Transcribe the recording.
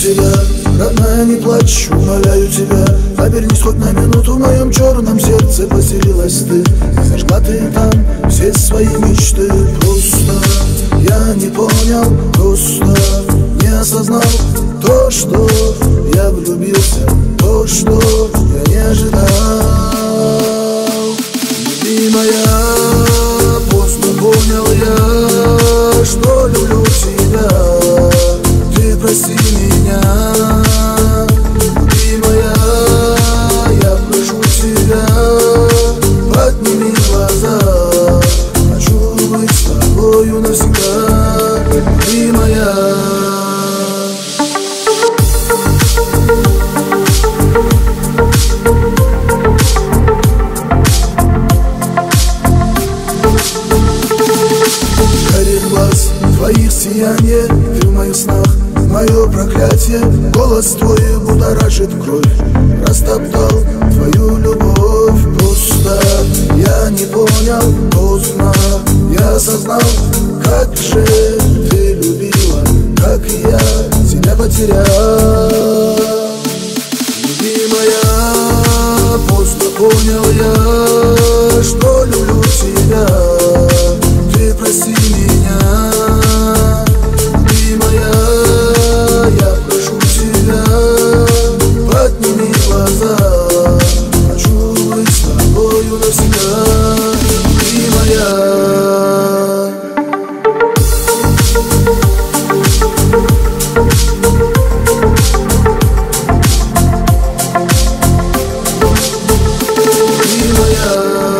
тебя, родная, не плачь, умоляю тебя. Обернись хоть на минуту, в моем черном сердце поселилась ты. Зажгла ты там все свои мечты. Просто я не понял, просто не осознал то, что я влюбился, то, что я не ожидал. Любимая, поздно понял я, что люблю тебя. Ты прости меня, любимая, я прошу тебя, подними глаза. Хочу быть с тобою навсегда, любимая. Глаз твоих сияние, ты в моих снах, мое проклятие. Голос твой будоражит кровь, растоптал твою любовь. Просто я не понял, поздно я осознал, как же ты любила, как я тебя потерял. Любимая, поздно понял я, что люблю тебя. Ты прости меня, любимая, я прошу тебя, подними глаза. Хочу быть с тобою навсегда, любимая. Любимая.